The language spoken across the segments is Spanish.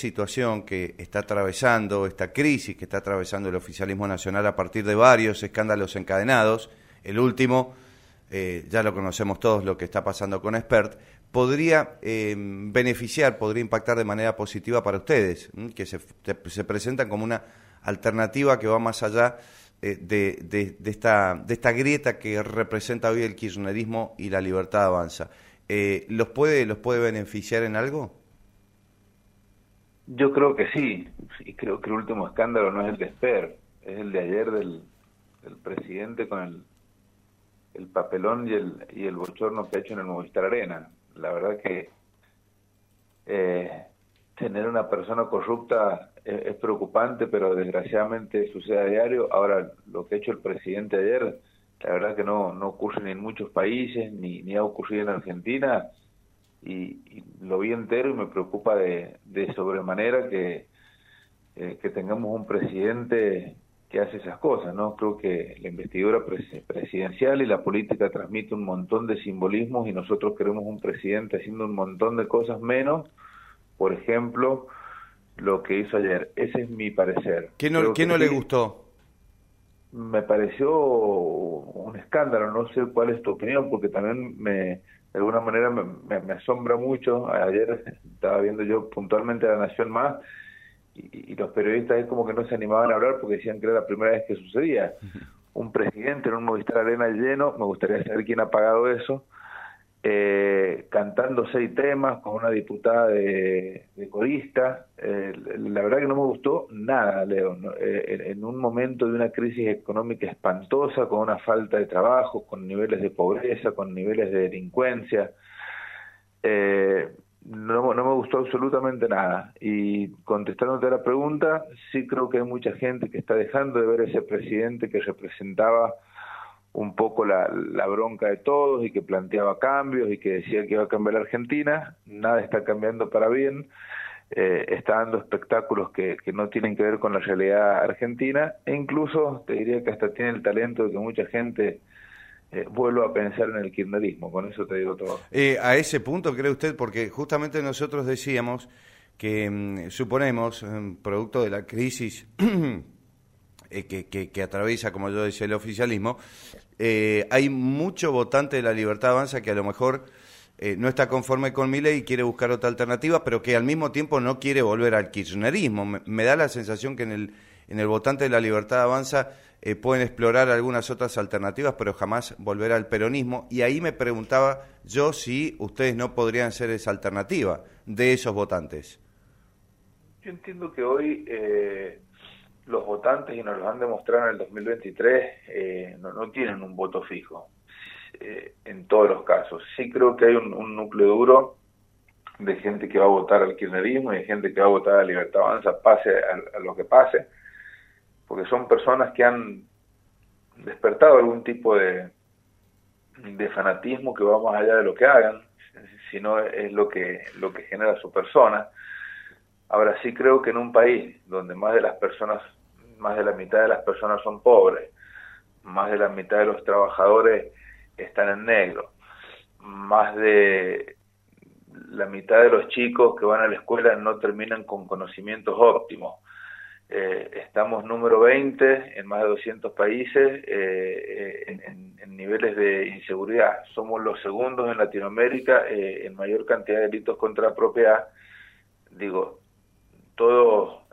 situación que está atravesando, esta crisis que está atravesando el oficialismo nacional a partir de varios escándalos encadenados, el último, ya lo conocemos todos, lo que está pasando con Spert, podría beneficiar, podría impactar de manera positiva para ustedes, que se presentan como una alternativa que va más allá de esta grieta que representa hoy el kirchnerismo y la Libertad Avanza. ¿Los puede beneficiar en algo? Yo creo que sí, y creo que el último escándalo no es el de Esper, es el de ayer del presidente con el papelón y el bochorno que ha hecho en el Movistar Arena. La verdad que tener una persona corrupta es preocupante, pero desgraciadamente sucede a diario. Ahora, lo que ha hecho el presidente ayer, la verdad que no ocurre ni en muchos países, ni ha ocurrido en Argentina, y lo vi entero y me preocupa de sobremanera que tengamos un presidente que hace esas cosas, ¿no? Creo que la investidura presidencial y la política transmite un montón de simbolismos y nosotros queremos un presidente haciendo un montón de cosas menos, por ejemplo, lo que hizo ayer. Ese es mi parecer. ¿Qué no le gustó? Me pareció un escándalo, no sé cuál es tu opinión, porque también de alguna manera me asombra mucho. Ayer estaba viendo yo puntualmente La Nación Más, y los periodistas es como que no se animaban a hablar porque decían que era la primera vez que sucedía. Un presidente en un Movistar Arena lleno, me gustaría saber quién ha pagado eso, cantando 6 temas con una diputada de corista. La verdad que no me gustó nada, Leo, ¿no? En un momento de una crisis económica espantosa, con una falta de trabajo, con niveles de pobreza, con niveles de delincuencia, no me gustó absolutamente nada. Y contestándote a la pregunta, sí creo que hay mucha gente que está dejando de ver ese presidente que representaba un poco la bronca de todos y que planteaba cambios y que decía que iba a cambiar la Argentina. Nada está cambiando para bien. Está dando espectáculos que no tienen que ver con la realidad argentina, e incluso te diría que hasta tiene el talento de que mucha gente vuelva a pensar en el kirchnerismo. Con eso te digo todo. A ese punto, ¿cree usted? Porque justamente nosotros decíamos que, suponemos, producto de la crisis que atraviesa, como yo decía, el oficialismo, hay mucho votante de la Libertad Avanza que a lo mejor no está conforme con Milei y quiere buscar otra alternativa, pero que al mismo tiempo no quiere volver al kirchnerismo. Me da la sensación que en el votante de la Libertad Avanza pueden explorar algunas otras alternativas, pero jamás volver al peronismo. Y ahí me preguntaba yo si ustedes no podrían ser esa alternativa de esos votantes. Yo entiendo que hoy los votantes, y nos lo han demostrado en el 2023, no tienen un voto fijo en todos los casos. Sí creo que hay un núcleo duro de gente que va a votar al kirchnerismo y de gente que va a votar a la Libertad Avanza, pase a lo que pase, porque son personas que han despertado algún tipo de fanatismo que va más allá de lo que hagan, sino es lo que genera su persona. Ahora sí creo que en un país donde más de la mitad de las personas son pobres, más de la mitad de los trabajadores están en negro, más de la mitad de los chicos que van a la escuela no terminan con conocimientos óptimos. Estamos número 20 en más de 200 países en niveles de inseguridad. Somos los segundos en Latinoamérica en mayor cantidad de delitos contra la propiedad. Digo, todos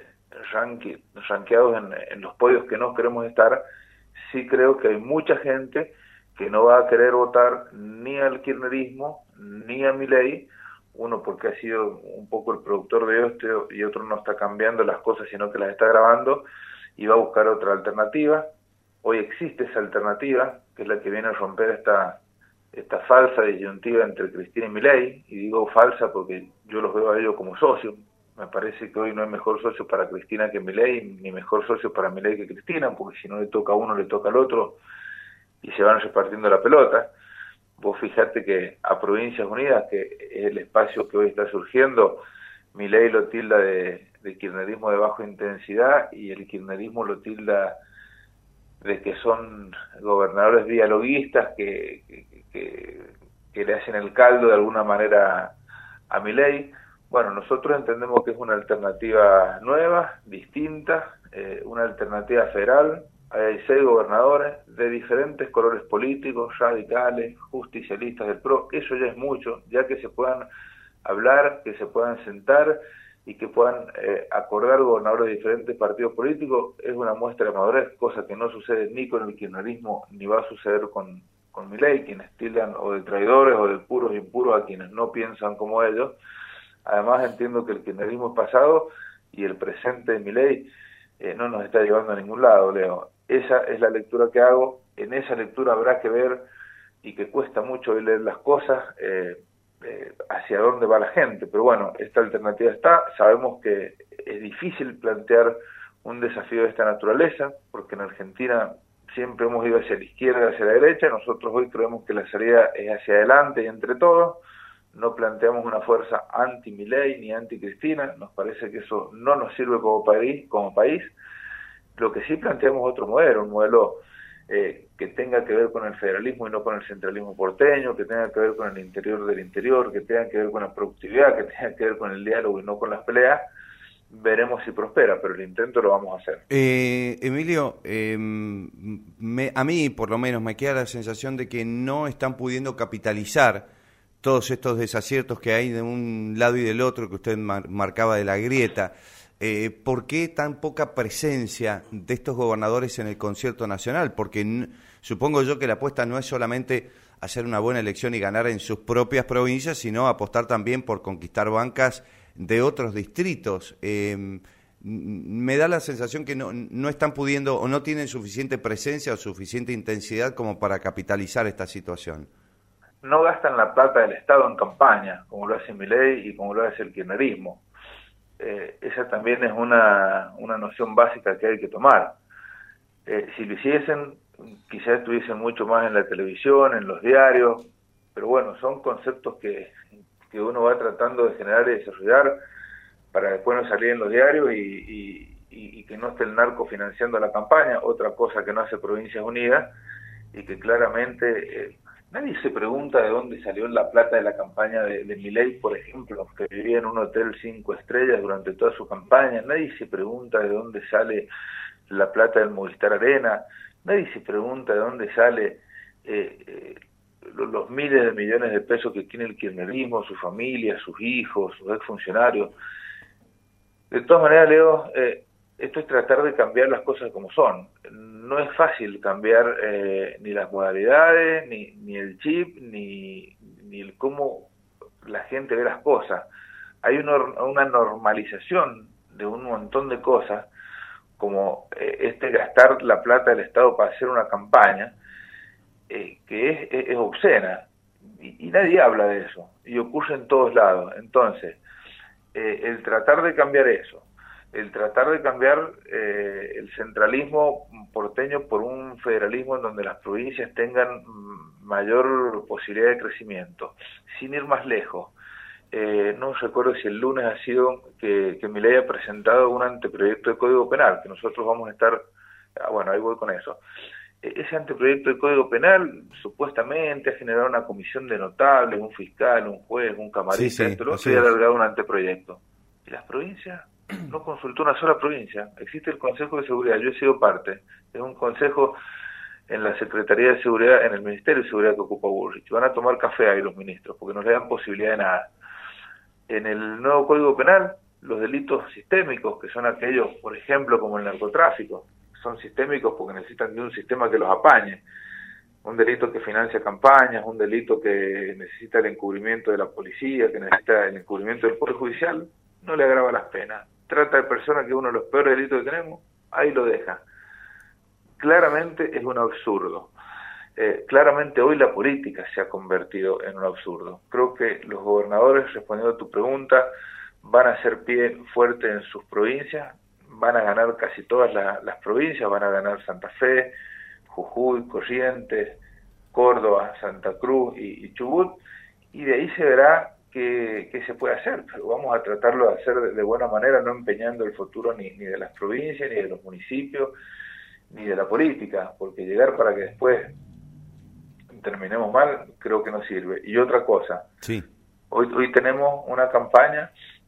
rankeados en los podios que no queremos estar. Sí creo que hay mucha gente que no va a querer votar ni al kirchnerismo ni a Milei, uno porque ha sido un poco el productor de esto y otro no está cambiando las cosas sino que las está agravando y va a buscar otra alternativa. Hoy existe esa alternativa, que es la que viene a romper esta falsa disyuntiva entre Cristina y Milei, y digo falsa porque yo los veo a ellos como socios. Me parece que hoy no hay mejor socio para Cristina que Milei, ni mejor socio para Milei que Cristina, porque si no le toca a uno, le toca al otro, y se van repartiendo la pelota. Vos fijate que a Provincias Unidas, que es el espacio que hoy está surgiendo, Milei lo tilda de kirchnerismo de baja intensidad, y el kirchnerismo lo tilda de que son gobernadores dialoguistas que le hacen el caldo de alguna manera a Milei. Bueno, nosotros entendemos que es una alternativa nueva, distinta, una alternativa federal. Hay 6 gobernadores de diferentes colores políticos, radicales, justicialistas del PRO. Eso ya es mucho, ya que se puedan hablar, que se puedan sentar y que puedan acordar gobernadores de diferentes partidos políticos, es una muestra de madurez, cosa que no sucede ni con el kirchnerismo ni va a suceder con Milei, quienes tildan o de traidores o de puros e impuros a quienes no piensan como ellos. Además entiendo que el kirchnerismo es pasado y el presente de Milei no nos está llevando a ningún lado, Leo. Esa es la lectura que hago. En esa lectura habrá que ver, y que cuesta mucho leer las cosas, hacia dónde va la gente. Pero bueno, esta alternativa está. Sabemos que es difícil plantear un desafío de esta naturaleza, porque en Argentina siempre hemos ido hacia la izquierda, hacia la derecha. Nosotros hoy creemos que la salida es hacia adelante y entre todos. No planteamos una fuerza anti-Milei ni anti-Cristina, nos parece que eso no nos sirve como país. Lo que sí planteamos otro modelo, un modelo que tenga que ver con el federalismo y no con el centralismo porteño, que tenga que ver con el interior del interior, que tenga que ver con la productividad, que tenga que ver con el diálogo y no con las peleas. Veremos si prospera, pero el intento lo vamos a hacer. Emilio, a mí por lo menos me queda la sensación de que no están pudiendo capitalizar todos estos desaciertos que hay de un lado y del otro, que usted marcaba de la grieta. ¿Por qué tan poca presencia de estos gobernadores en el concierto nacional? Porque supongo yo que la apuesta no es solamente hacer una buena elección y ganar en sus propias provincias, sino apostar también por conquistar bancas de otros distritos. Me da la sensación que no están pudiendo o no tienen suficiente presencia o suficiente intensidad como para capitalizar esta situación. No gastan la plata del Estado en campaña, como lo hace Milei y como lo hace el kirchnerismo. Esa también es una noción básica que hay que tomar. Si lo hiciesen, quizás estuviesen mucho más en la televisión, en los diarios, pero bueno, son conceptos que uno va tratando de generar y desarrollar para después no salir en los diarios y que no esté el narco financiando la campaña, otra cosa que no hace Provincias Unidas, y que claramente nadie se pregunta de dónde salió la plata de la campaña de Milei, por ejemplo, que vivía en un hotel 5 estrellas durante toda su campaña. Nadie se pregunta de dónde sale la plata del Movistar Arena. Nadie se pregunta de dónde sale los miles de millones de pesos que tiene el kirchnerismo, su familia, sus hijos, sus exfuncionarios. De todas maneras, Leo, esto es tratar de cambiar las cosas como son. No es fácil cambiar ni las modalidades, ni el chip, ni el cómo la gente ve las cosas. Hay una normalización de un montón de cosas, como gastar la plata del Estado para hacer una campaña, que es obscena, y nadie habla de eso, y ocurre en todos lados. Entonces, el tratar de cambiar eso, el tratar de cambiar el centralismo porteño por un federalismo en donde las provincias tengan mayor posibilidad de crecimiento, sin ir más lejos. No recuerdo si el lunes ha sido que Milei ha presentado un anteproyecto de Código Penal, que nosotros vamos a estar, bueno, ahí voy con eso. Ese anteproyecto de Código Penal supuestamente ha generado una comisión de notables, un fiscal, un juez, un camarista, y ha alargado un anteproyecto. ¿Y las provincias? No consultó una sola provincia. Existe el Consejo de Seguridad, yo he sido parte. Es un consejo en la Secretaría de Seguridad, en el Ministerio de Seguridad que ocupa Bullrich. Van a tomar café ahí los ministros, porque no le dan posibilidad de nada. En el nuevo Código Penal, los delitos sistémicos, que son aquellos, por ejemplo, como el narcotráfico, son sistémicos porque necesitan de un sistema que los apañe. Un delito que financia campañas, un delito que necesita el encubrimiento de la policía, que necesita el encubrimiento del Poder Judicial, no le agrava las penas. Trata de personas que es uno de los peores delitos que tenemos, ahí lo deja. Claramente es un absurdo. Claramente hoy la política se ha convertido en un absurdo. Creo que los gobernadores, respondiendo a tu pregunta, van a hacer pie fuerte en sus provincias, van a ganar casi todas las provincias, van a ganar Santa Fe, Jujuy, Corrientes, Córdoba, Santa Cruz y Chubut, y de ahí se verá qué se puede hacer, pero vamos a tratarlo de hacer de buena manera, no empeñando el futuro ni de las provincias, ni de los municipios, ni de la política, porque llegar para que después terminemos mal, creo que no sirve. Y otra cosa, sí. Hoy tenemos una campaña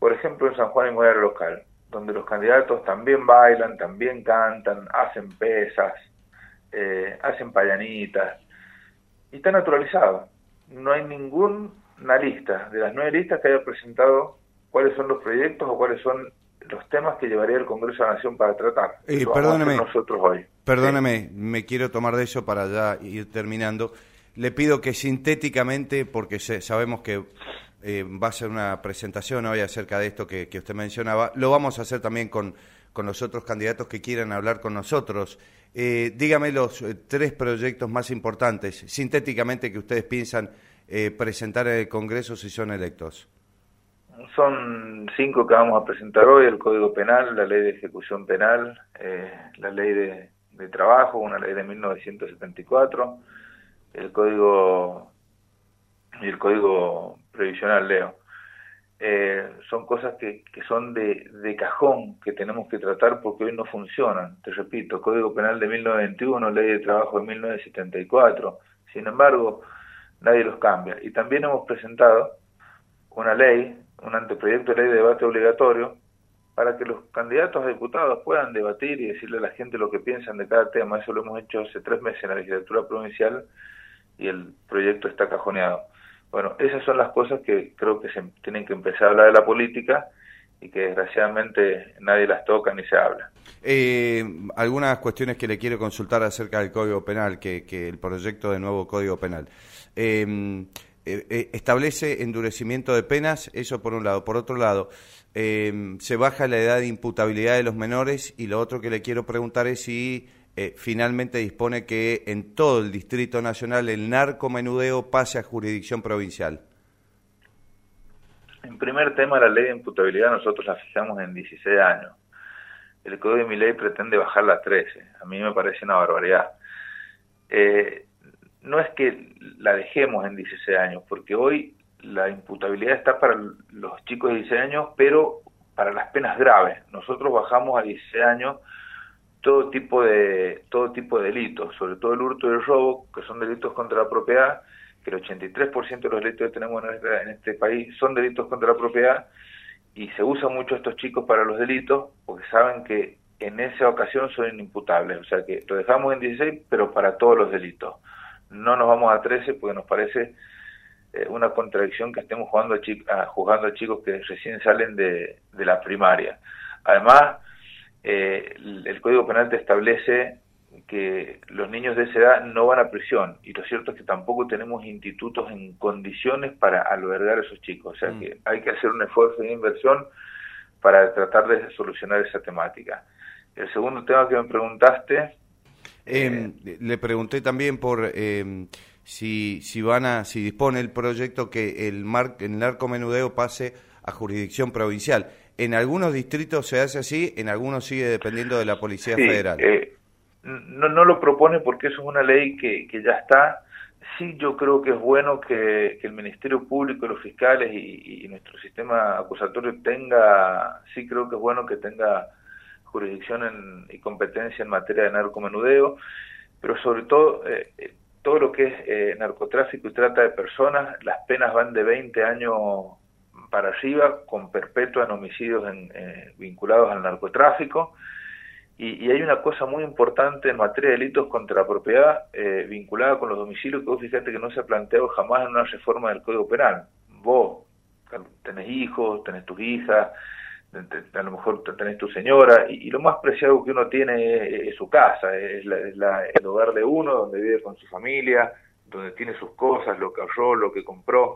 por ejemplo, en San Juan y Mujer local, donde los candidatos también bailan, también cantan, hacen pesas, hacen payanitas, y está naturalizado. No hay ninguna lista de las 9 listas que haya presentado cuáles son los proyectos o cuáles son los temas que llevaría el Congreso de la Nación para tratar. Perdóneme, nosotros hoy. Perdóneme, me quiero tomar de eso para ya ir terminando. Le pido que sintéticamente, porque sabemos que va a ser una presentación hoy acerca de esto que usted mencionaba, lo vamos a hacer también con los otros candidatos que quieran hablar con nosotros. Dígame los 3 proyectos más importantes, sintéticamente, que ustedes piensan presentar en el Congreso si son electos. Son 5 que vamos a presentar hoy: el Código Penal, la Ley de Ejecución Penal, la Ley de Trabajo, una ley de 1974, el Código Previsional, Leo. Son cosas que son de cajón, que tenemos que tratar porque hoy no funcionan. Te repito, Código Penal de 1921, Ley de Trabajo de 1974. Sin embargo, nadie los cambia. Y también hemos presentado una ley, un anteproyecto de ley de debate obligatorio, para que los candidatos a diputados puedan debatir y decirle a la gente lo que piensan de cada tema. Eso lo hemos hecho hace 3 meses en la legislatura provincial y el proyecto está cajoneado. Bueno, esas son las cosas que creo que se tienen que empezar a hablar de la política y que desgraciadamente nadie las toca ni se habla. Algunas cuestiones que le quiero consultar acerca del Código Penal, que el proyecto de nuevo Código Penal. Establece endurecimiento de penas, eso por un lado. Por otro lado, se baja la edad de imputabilidad de los menores, y lo otro que le quiero preguntar es si finalmente dispone que en todo el Distrito Nacional el narcomenudeo pase a jurisdicción provincial. En primer tema, la ley de imputabilidad nosotros la fijamos en 16 años. El Código de mi ley pretende bajarla a 13. A mí me parece una barbaridad. No es que la dejemos en 16 años, porque hoy la imputabilidad está para los chicos de 16 años, pero para las penas graves. Nosotros bajamos a 16 años todo tipo de delitos, sobre todo el hurto y el robo, que son delitos contra la propiedad, que el 83% de los delitos que tenemos en este país son delitos contra la propiedad, y se usan mucho estos chicos para los delitos porque saben que en esa ocasión son inimputables. O sea que lo dejamos en 16, pero para todos los delitos. No nos vamos a 13 porque nos parece una contradicción que estemos juzgando a chicos que recién salen de la primaria. Además, el Código Penal te establece que los niños de esa edad no van a prisión, y lo cierto es que tampoco tenemos institutos en condiciones para albergar a esos chicos. O sea que hay que hacer un esfuerzo de inversión para tratar de solucionar esa temática. El segundo tema que me preguntaste... le pregunté también por si dispone el proyecto que el narcomenudeo pase a jurisdicción provincial. En algunos distritos se hace así, en algunos sigue dependiendo de la Policía Federal. No lo propone porque eso es una ley que ya está. Sí, yo creo que es bueno que el Ministerio Público, los fiscales y nuestro sistema acusatorio sí creo que es bueno que tenga jurisdicción y competencia en materia de narcomenudeo, pero sobre todo todo lo que es narcotráfico y trata de personas, las penas van de 20 años para arriba, con perpetua en homicidios vinculados al narcotráfico, y hay una cosa muy importante en materia de delitos contra la propiedad vinculada con los domicilios, que vos fíjate que no se ha planteado jamás en una reforma del Código Penal. Vos tenés hijos, tenés tus hijas, a lo mejor tenés tu señora, y lo más preciado que uno tiene es su casa, es el hogar de uno, donde vive con su familia, donde tiene sus cosas, lo que ahorró, lo que compró,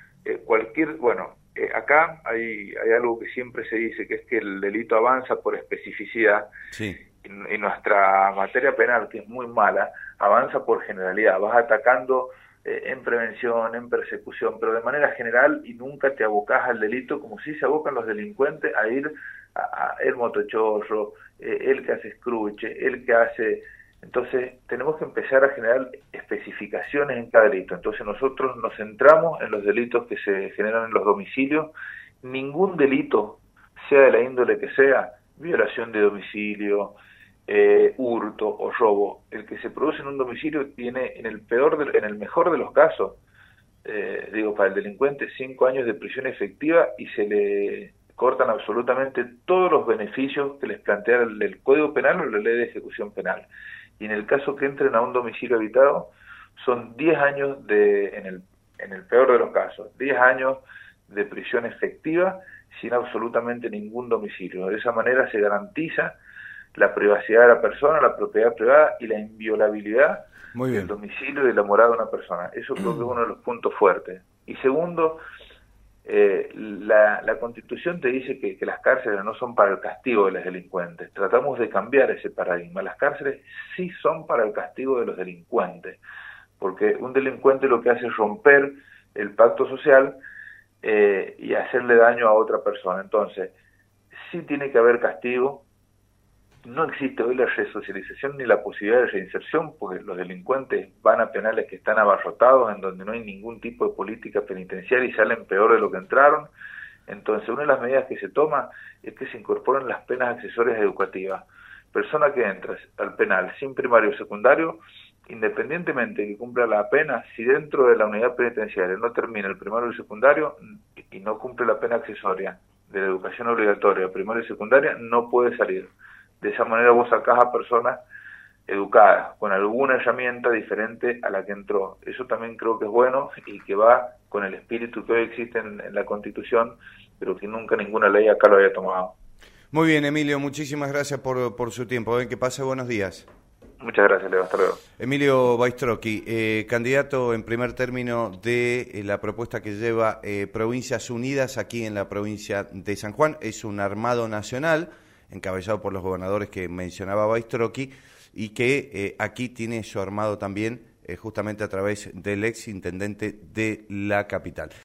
acá hay algo que siempre se dice, que es que el delito avanza por especificidad. Sí. Y nuestra materia penal, que es muy mala, avanza por generalidad. Vas atacando en prevención, en persecución, pero de manera general, y nunca te abocás al delito como si se abocan los delincuentes a ir a el motochorro, el que hace escruche, el que hace... Entonces tenemos que empezar a generar especificaciones en cada delito. Entonces nosotros nos centramos en los delitos que se generan en los domicilios. Ningún delito, sea de la índole que sea, violación de domicilio, hurto o robo, el que se produce en un domicilio tiene en el mejor de los casos, para el delincuente 5 años de prisión efectiva, y cortan absolutamente todos los beneficios que les plantea el Código Penal o la Ley de Ejecución Penal. Y en el caso que entren a un domicilio habitado, son 10 años en el peor de los casos, 10 años de prisión efectiva sin absolutamente ningún domicilio. De esa manera se garantiza la privacidad de la persona, la propiedad privada y la inviolabilidad del domicilio y de la morada de una persona. Eso creo que es uno de los puntos fuertes. Y segundo, la Constitución te dice que las cárceles no son para el castigo de los delincuentes. Tratamos de cambiar ese paradigma. Las cárceles sí son para el castigo de los delincuentes, porque un delincuente lo que hace es romper el pacto social y hacerle daño a otra persona. Entonces, sí tiene que haber castigo. No existe hoy la resocialización ni la posibilidad de reinserción, porque los delincuentes van a penales que están abarrotados, en donde no hay ningún tipo de política penitenciaria y salen peor de lo que entraron. Entonces, una de las medidas que se toma es que se incorporen las penas accesorias educativas. Persona que entra al penal sin primario o secundario, independientemente de que cumpla la pena, si dentro de la unidad penitenciaria no termina el primario y el secundario y no cumple la pena accesoria de la educación obligatoria, primaria y secundaria, no puede salir. De esa manera vos sacás a personas educadas, con alguna herramienta diferente a la que entró. Eso también creo que es bueno y que va con el espíritu que hoy existe en la Constitución, pero que nunca ninguna ley acá lo había tomado. Muy bien, Emilio, muchísimas gracias por su tiempo. Que pase buenos días. Muchas gracias, Leo. Hasta luego. Emilio Baistrocchi, candidato en primer término de la propuesta que lleva Provincias Unidas aquí en la provincia de San Juan. Es un armado nacional encabezado por los gobernadores que mencionaba Baistrocchi y que aquí tiene su armado también justamente a través del ex intendente de la capital.